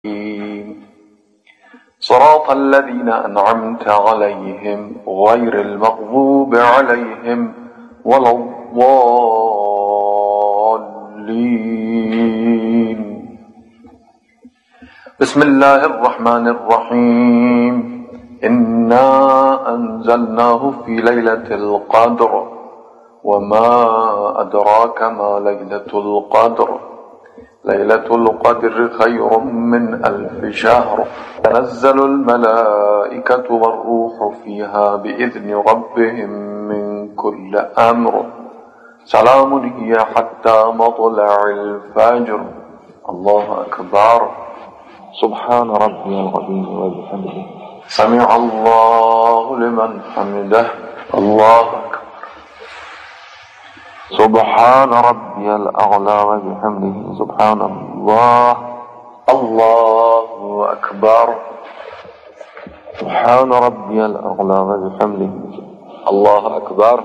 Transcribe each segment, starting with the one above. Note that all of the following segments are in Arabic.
صراط الذين أنعمت عليهم غير المغضوب عليهم ولا الضالين. بسم الله الرحمن الرحيم. إنا أنزلناه في ليلة القدر وما أدراك ما ليلة القدر. ليلة القدر خير من 1000 شهر. تنزل الملائكة والروح فيها بإذن ربهم من كل أمر. سلام هي حتى مطلع الفجر. الله أكبر. سبحان ربي العظيم وبحمده. سمع الله لمن حمده. الله أكبر. سبحان ربي الأعلى وبحمده. سبحان الله. الله أكبر. سبحان ربي الأعلى وبحمده. الله أكبر.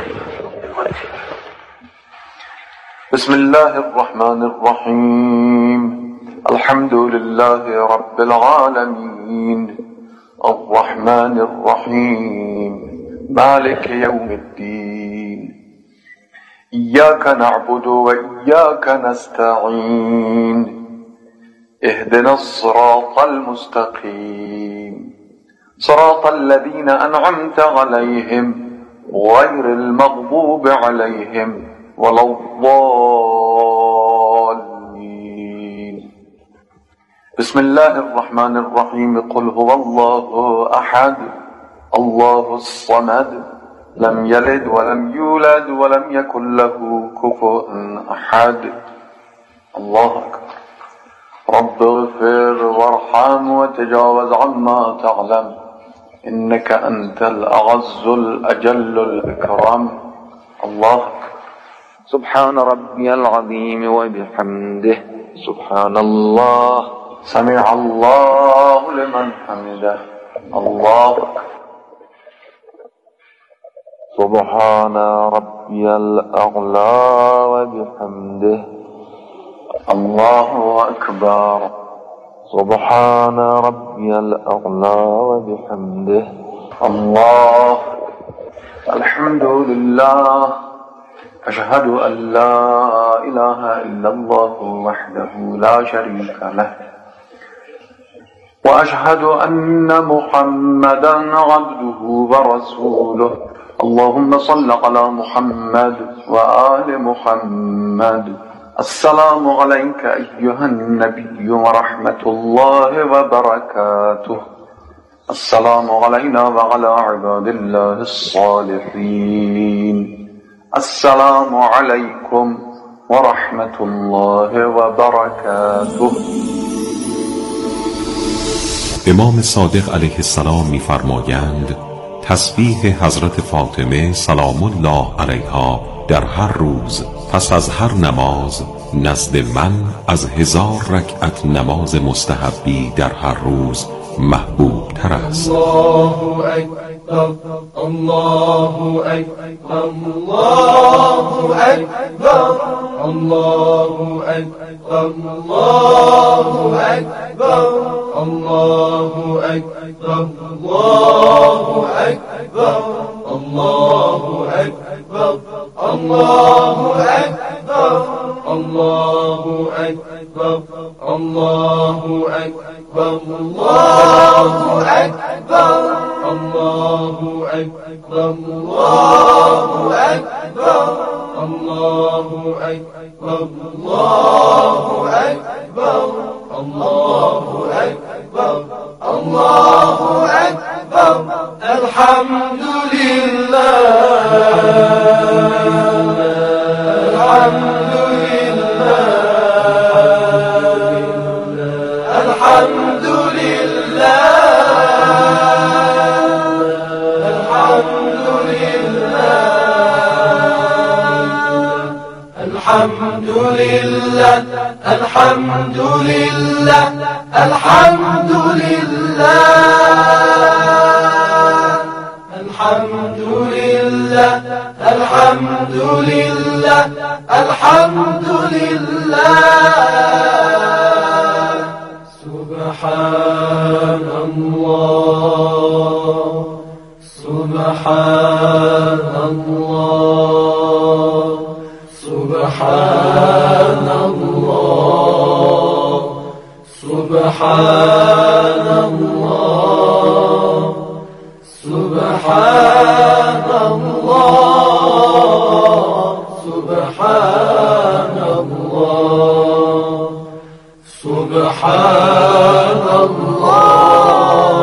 بسم الله الرحمن الرحيم. الحمد لله رب العالمين الرحمن الرحيم مالك يوم الدين. إياك نعبد وإياك نستعين. اهدنا الصراط المستقيم صراط الذين أنعمت عليهم غير المغضوب عليهم ولا الضالين. بسم الله الرحمن الرحيم. قل هو الله أحد الله الصمد لم يلد ولم يولد ولم يكن له كفوا أحد. الله أكبر. رب اغفر وارحم وتجاوز عما تعلم إنك أنت الأعز الأجل الأكرم. الله أكبر. سبحان ربي العظيم وبحمده. سبحان الله. سمع الله لمن حمده. الله أكبر. سبحان ربي الأعلى وبحمده. الله أكبر. سبحان ربي الأعلى وبحمده. الله. الحمد لله. أشهد أن لا إله إلا الله وحده لا شريك له وأشهد أن محمدا عبده ورسوله. اللهم صل على محمد وآل محمد. السلام عليك أيها النبي ورحمة الله وبركاته. السلام علينا وعلى عباد الله الصالحين. السلام عليكم ورحمة الله وبركاته. امام صادق علیه السلام می‌فرمایند تسبیح حضرت فاطمه سلام الله علیها در هر روز پس از هر نماز نزد من از 1000 رکعت نماز مستحبی در هر روز محبوب تر است. الله اکبر. الله اکبر. الله اکبر. الله اکبر. الله اکبر. الله اکبر. الله اکبر. الله اکبر. الله اکبر. الله اکبر. الله اکبر. الله اکبر. الله اکبر. الله اکبر. الله اکبر. الله اکبر. الله اکبر. الله اکبر. الحمد لله. الحمد لله. الحمد لله. الحمد لله. الحمد لله. الحمد لله. الحمد لله. الحمد لله. الحمد لله. الحمد لله. سبحان الله سبحان الله سبحان الله سبحان الله سبحان الله سبحان الله سبحان الله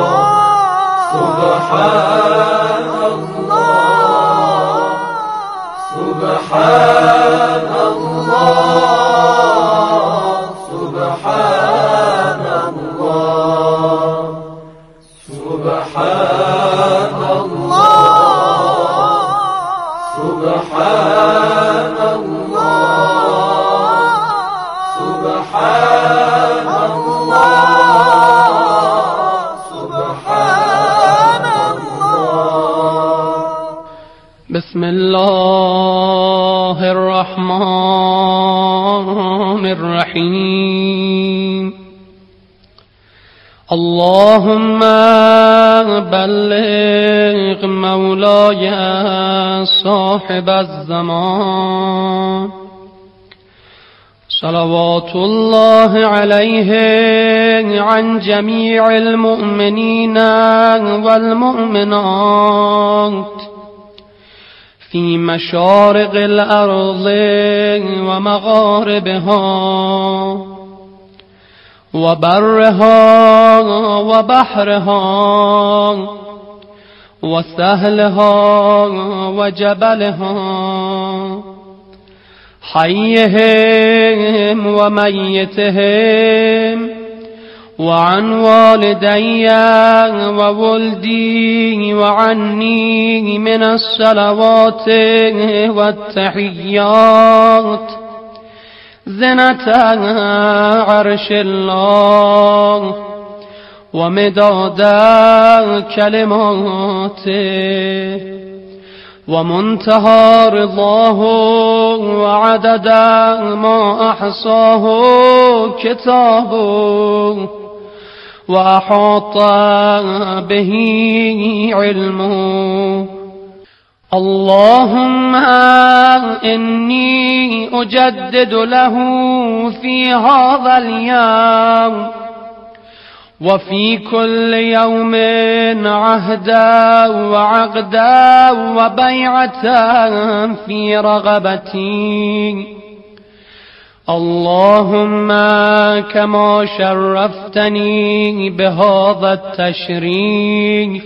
سبحان الله سبحان الله سبحان الله سبحان الله سبحان الله سبحان الله سبحان الله. بسم الله الرحمن الرحيم. اللهم بلغ مولاي صاحب الزمان صلوات الله عليه عن جميع المؤمنين والمؤمنات في مشارق الأرض ومغاربها وبرها وبحرها وسهلها وجبلها حيهم وميتهم وعن والدي وولدي وعني من الصلوات والتحيات زنة عرش الله ومداد كلماته ومنتهى رضاه وعدد ما أحصاه كتابه وأحاط به علمه. اللهم إني أجدد له في هذا اليوم وفي كل يوم عهدا وعقدا وبيعة في رغبتي. اللهم كما شرفتني بهذا التشريف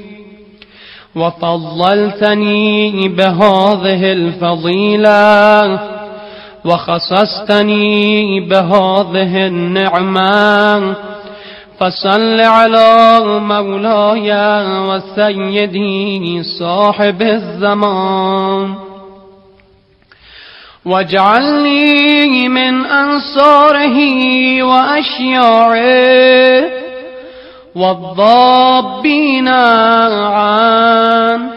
وفضلتني بهذه الفضيلة وخصصتني بهذه النعمة فصل على مولاي وسيدي صاحب الزمان واجعلني من أنصاره وأشياعه والضابين عنه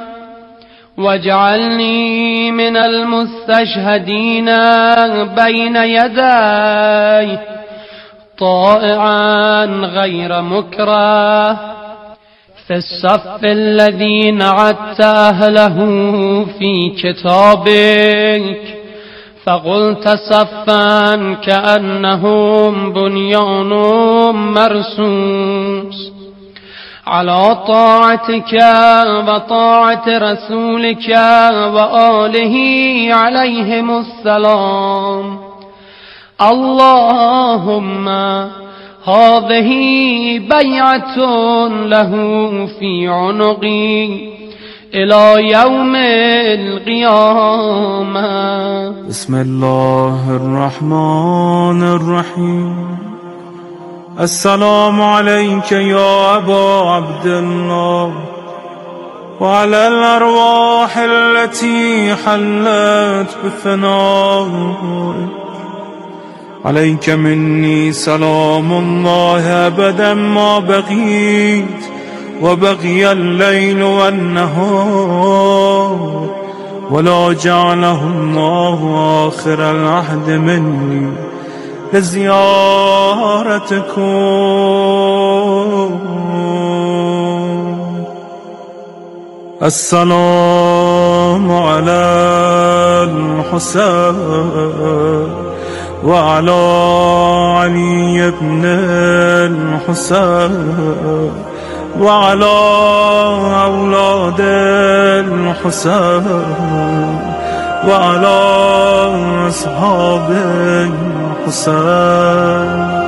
واجعلني من المستشهدين بين يديه طائعا غير مكره في الصف الذي نعدت أهله في كتابك فقلت صفا كأنهم بنيان مرصوص على طاعتك وطاعة رسولك وآله عليهم السلام. اللهم هذه بيعة له في عنقي إلى يوم القيامة. بسم الله الرحمن الرحيم. السلام عليك يا أبا عبد الله وعلى الأرواح التي حلت بفنائك. عليك مني سلام الله أبدا ما بقيت وبقي الليل والنهار ولا جعله الله آخر العهد مني لزيارتكم. السلام على الحسين وعلى علي بن الحسين وعلى أولاد الحسين وعلى أصحاب الحسين.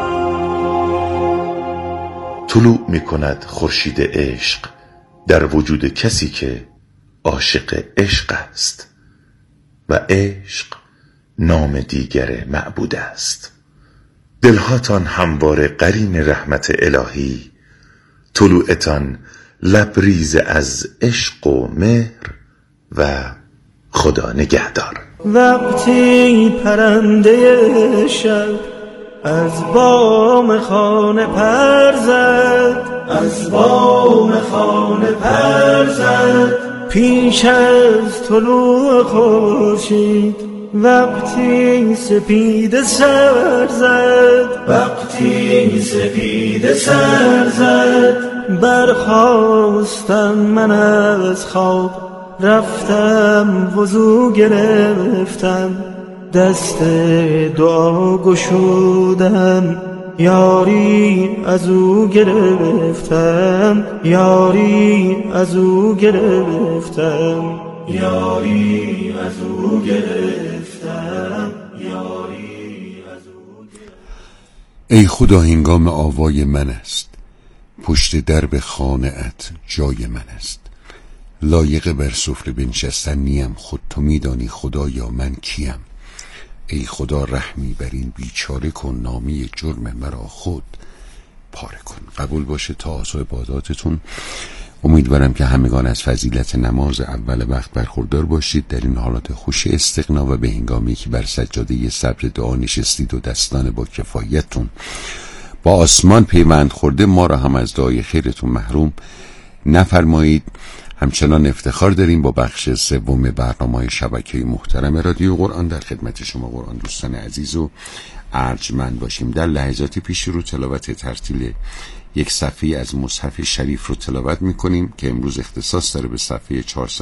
طلوع می کند خورشید عشق در وجود کسی که عاشق عشق است و عشق نام دیگر معبود است. دلهاتان همواره قرین رحمت الهی، طلوعتان لبریز از عشق و مهر و خدا نگهدار. وقتی پرنده شب از بام خانه پر زد، از بام خانه پر زد، پیش از طلوع خورشید وقتی سپید سر زد، وقتی سپید سر زد، برخاستم من از خواب، رفتم وضو گرفتم، دست دعا گشودم، یاری از او گرفتم، یاری از او گرفتم، یاری از او گرفتم، یاری از او. ای خدا هنگام آوای من است، پشت درب خانه‌ات جای من است، لایق بر سفره بنشستن نیم، خود تو میدانی خدایا من کیم. ای خدا رحمی بر این بیچاره کن، نامه جرم مرا خود پاره کن. قبول باشه طاعات و عباداتتون. امیدوارم که همگان از فضیلت نماز اول وقت برخوردار باشید، در این حالات خوش استغنا و به هنگامی که بر سجاده صبر دعا نشستید و دستان با کفایتتون با آسمان پیوند خورده، ما را هم از دعای خیرتون محروم نفرمایید. همچنان افتخار داریم با بخش سوم برنامه شبکه محترم رادیو قرآن در خدمت شما قرآن دوستان عزیز و ارجمند باشیم. در لحظات پیش رو تلاوت ترتیل یک صفحه از مصحف شریف رو تلاوت میکنیم که امروز اختصاص داره به صفحه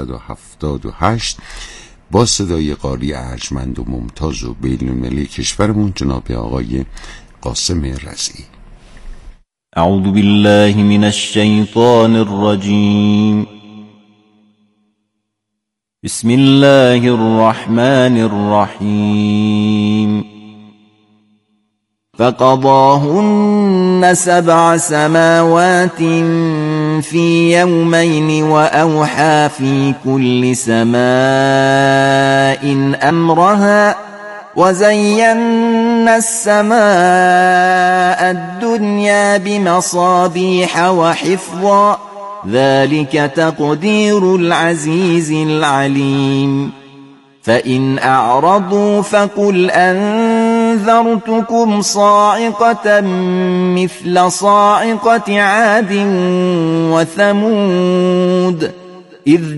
478 با صدای قاری ارجمند و ممتاز و بین‌المللی کشورمون جناب آقای قاسم رضعی. اعوذ بالله من الشیطان الرجیم. بسم الله الرحمن الرحیم. فقضاهن 7 سماوات في يومين وأوحى في كل سماء أمرها وزينا السماء الدنيا بمصابيح وحفظا ذلك تقدير العزيز العليم. فإن أعرضوا فقل أنذرتكم صاعقة مثل صاعقة عاد وثمود إذ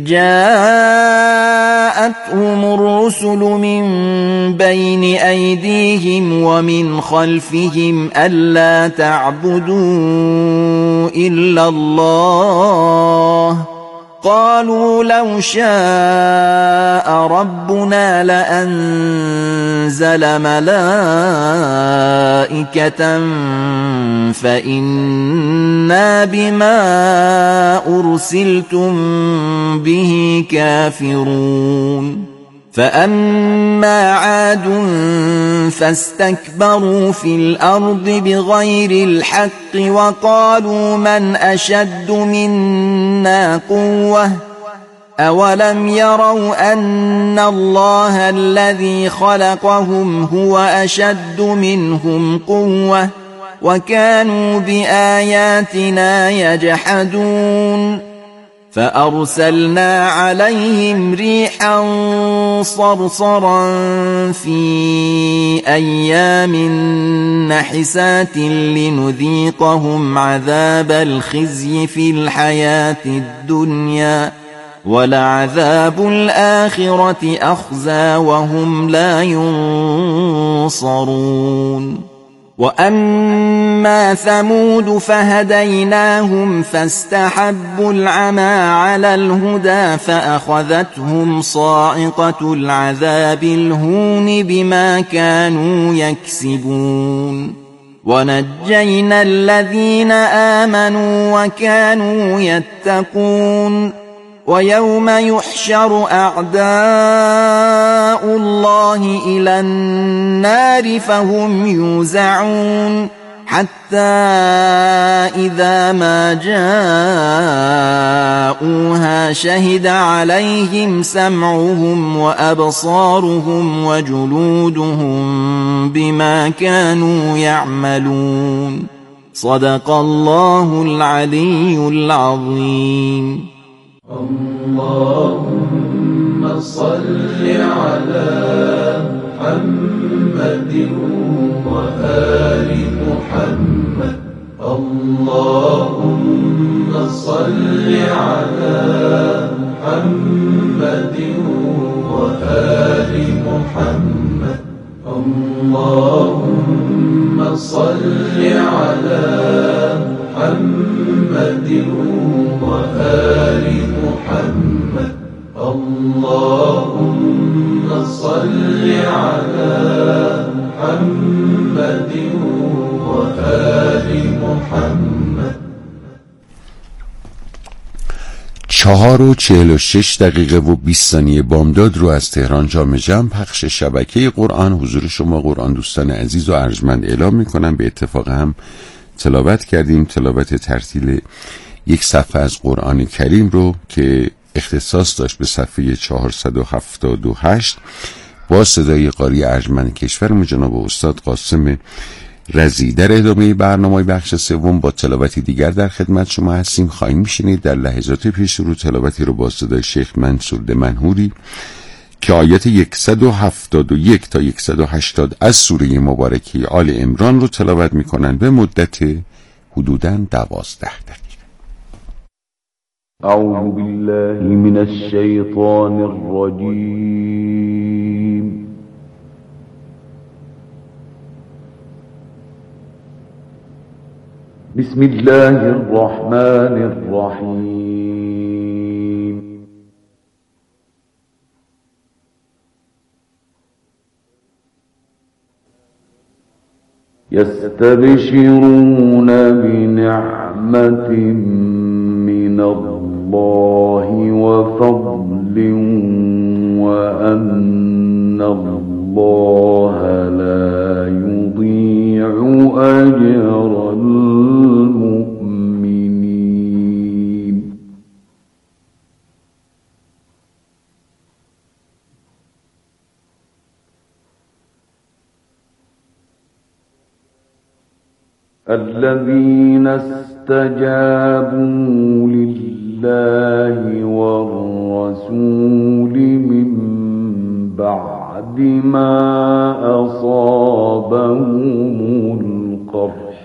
جاءتهم الرسل من بين أيديهم ومن خلفهم ألا تعبدوا إلا الله قالوا لو شاء ربنا لأنزل ملائكة فإنا بما أرسلتم به كافرون. فأما عاد فاستكبروا في الأرض بغير الحق وقالوا من أشد منا قوة أولم يروا أن الله الذي خلقهم هو أشد منهم قوة وكانوا بآياتنا يجحدون. فأرسلنا عليهم ريحا صرصرا في أيام نحسات لنذيقهم عذاب الخزي في الحياة الدنيا ولعذاب الآخرة أخزى وهم لا ينصرون وأما ثمود فهديناهم فاستحبوا العمى على الهدى فأخذتهم صاعقة العذاب الهون بما كانوا يكسبون ونجينا الذين آمنوا وكانوا يتقون ويوم يحشر أعداء الله إلى النار فهم يوزعون حتى إذا ما جاءوها شهد عليهم سمعهم وأبصارهم وجلودهم بما كانوا يعملون صدق الله العلي العظيم. اللهم صل على محمد وآل محمد. اللهم صل على محمد وآل محمد. اللهم صل على محمد وآل محمد. اللهم صل على محمد وآل محمد. 4:46 و 20 ثانیه بامداد رو از تهران جام جم پخش شبکه قرآن حضور شما قرآن دوستان عزیز و ارجمند اعلام میکنم. به اتفاق هم تلاوت کردیم، تلاوت ترتیل یک صفحه از قرآن کریم رو که اختصاص داشت به صفحه 478 با صدای قاری ارجمند کشورمون جناب استاد قاسم رضی. در ادامه برنامه بخش سوم با تلاوتی دیگر در خدمت شما هستیم. خواهیم میشنید در لحظات پیش رو تلاوتی رو با صدای شیخ منصور منهوری که آیات 171 تا 180 از سوره مبارکه آل عمران رو تلاوت میکنن به مدت حدوداً 12 دقیقه. اعوذ بالله من الشیطان الرجیم. بسم الله الرحمن الرحیم. يستبشرون بنعمة من الله وفضل وأن الله لا يضيع أجر المؤمنين. الذين استجابوا لله والرسول من بعد ما أصابهم القرح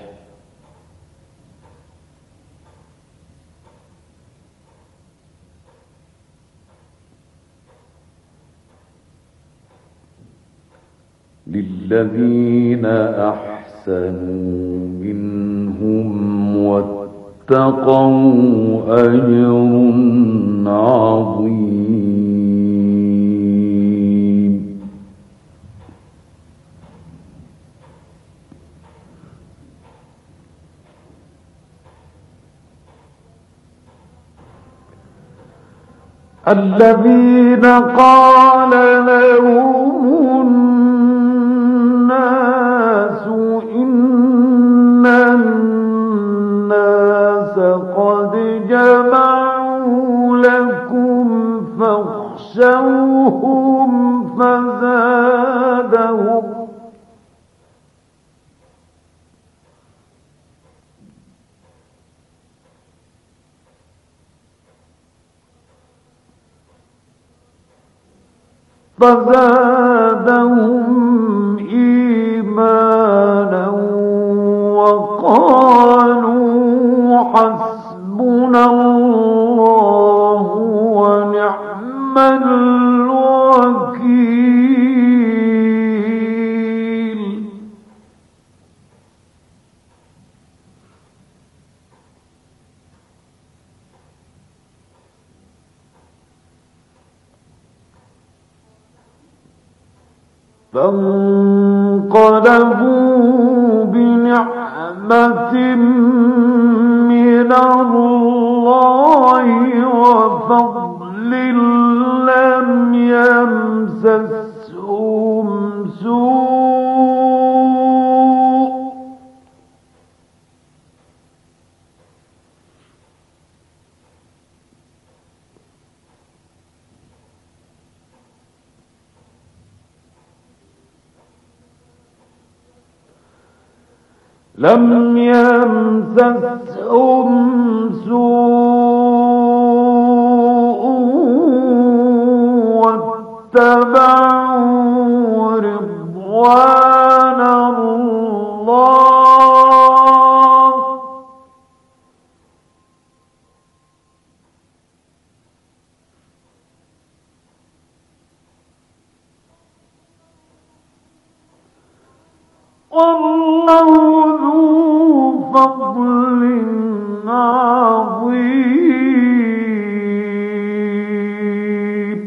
للذين أحسنوا منهم واتقوا أجر عظيم. الذين قال لهم الناس إن الناس قد جمعوا لكم فاخشوهم فزادهم إيمانا وقالوا حسبنا الله ونعم فانقلبوا بنعمة من الله وفضل لم يمسسهم سوء واتبعوا رضوان الله والله ذو فضل عظيم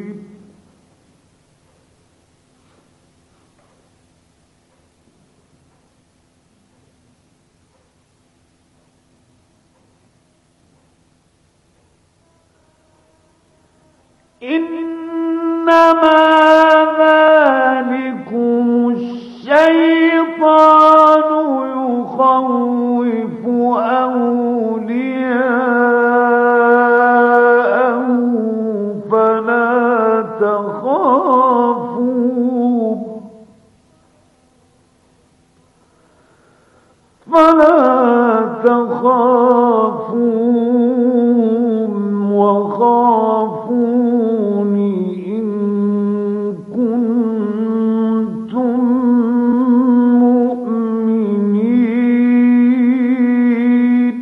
إنما ذلكم الشيطان يخوف أولياءه فلا تخافوهم وخافون إن كنتم مؤمنين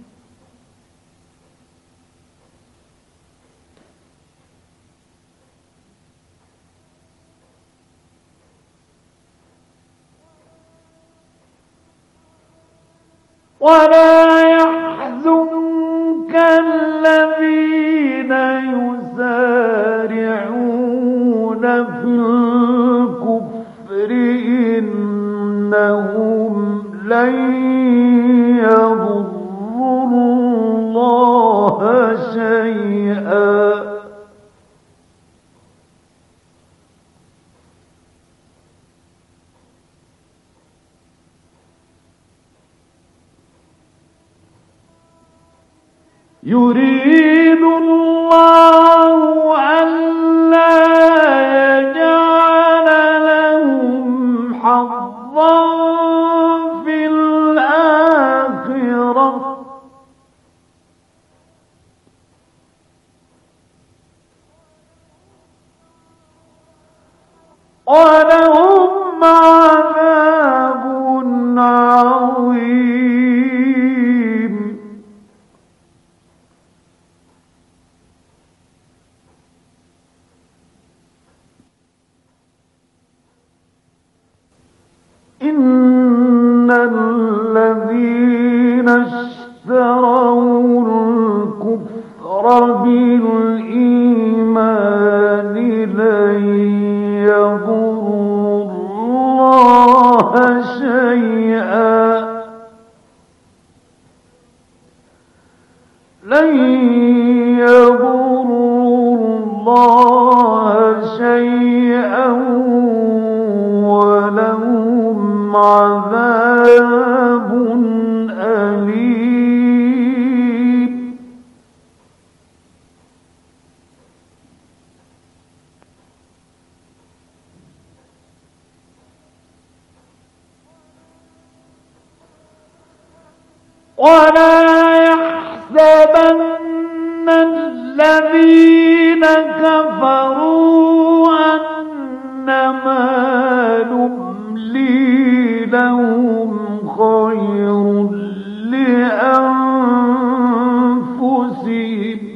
ولا يحزنك الذين يسارعون في الكفر إنهم لن يضروا الله شيئا يريد الله ألا يجعل لهم حظا في الآخرة ولهم عذاب عظيم إن الذين اشتروا الكفر بالإيمان لن يضروا الله شيئا لن يضروا الله شيئا ولهم عذاب أليم ولا يحسبن الذين كفروا أنما نملي لهم خير لأنفسهم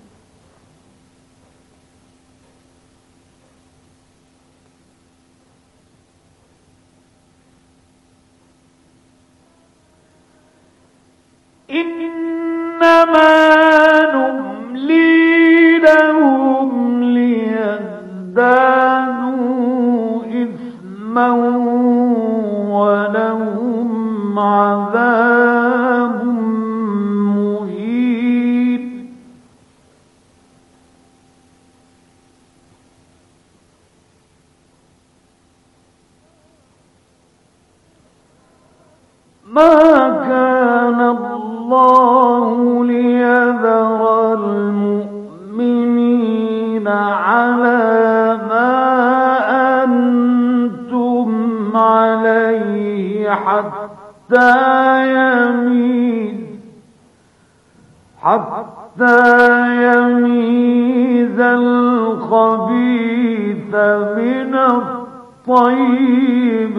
إنما نملي لهم ليزدادوا إثما ما كان الله ليذر المؤمنين على ما أنتم عليه حتى يميز الخبيث من الطيب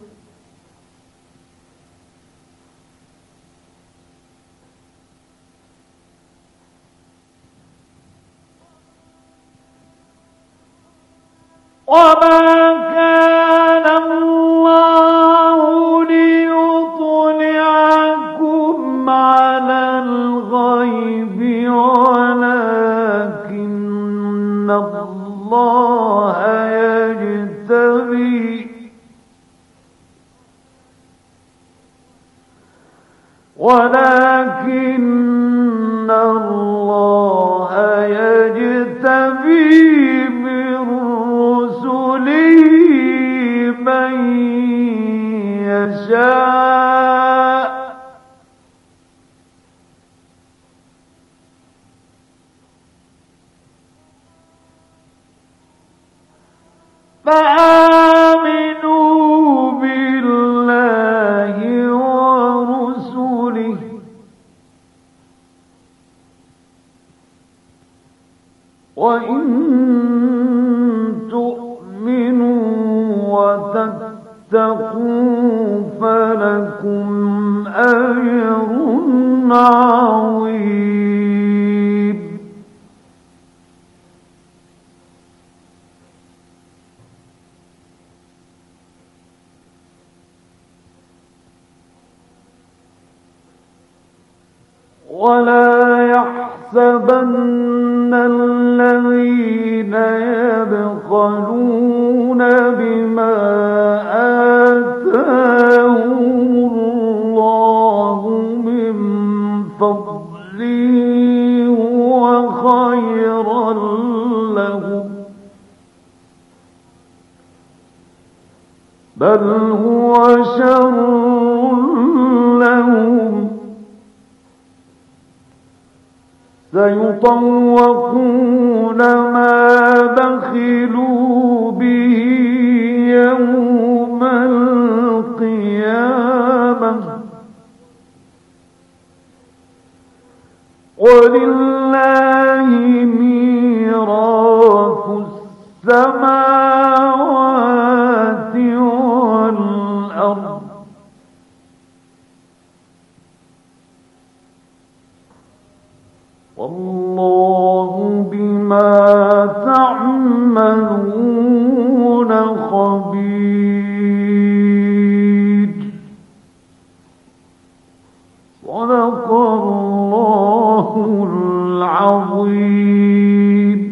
وما كان الله ليطلعكم على الغيب ولكن الله يجتبي من رسله من يشاء فآمنوا بالله ورسله وإن تؤمنوا وتتقوا فلكم أجر عظيم ولا يحسبن الذين يبخلون بما آتاهم الله من فضله هو خيرا لهم بل هو شر لهم سيطوقون ما بخلوا به يوم القيامة ولله ميراث السماوات والأرض والله بما تعملون خبير صدق الله العظيم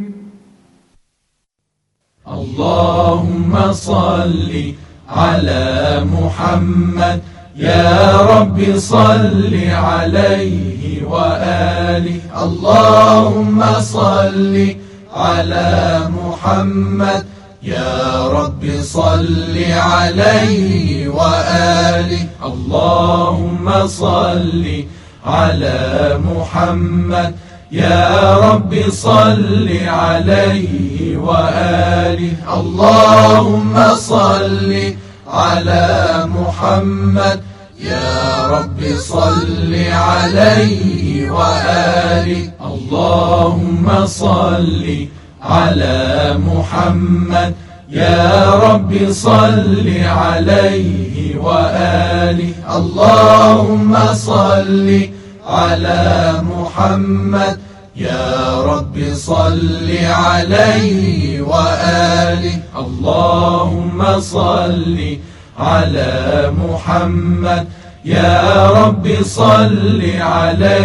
اللهم صل على محمد يا رب صل عليه وآله اللهم صل على محمد يا رب صل عليه وآله اللهم صل على محمد يا رب صل عليه وآله اللهم صل على محمد يا رب صل عليه وآله اللهم صل على محمد يا رب صل عليه وآله اللهم صل على محمد يا رب صل عليه وآله اللهم صل على محمد يا رب صل عليه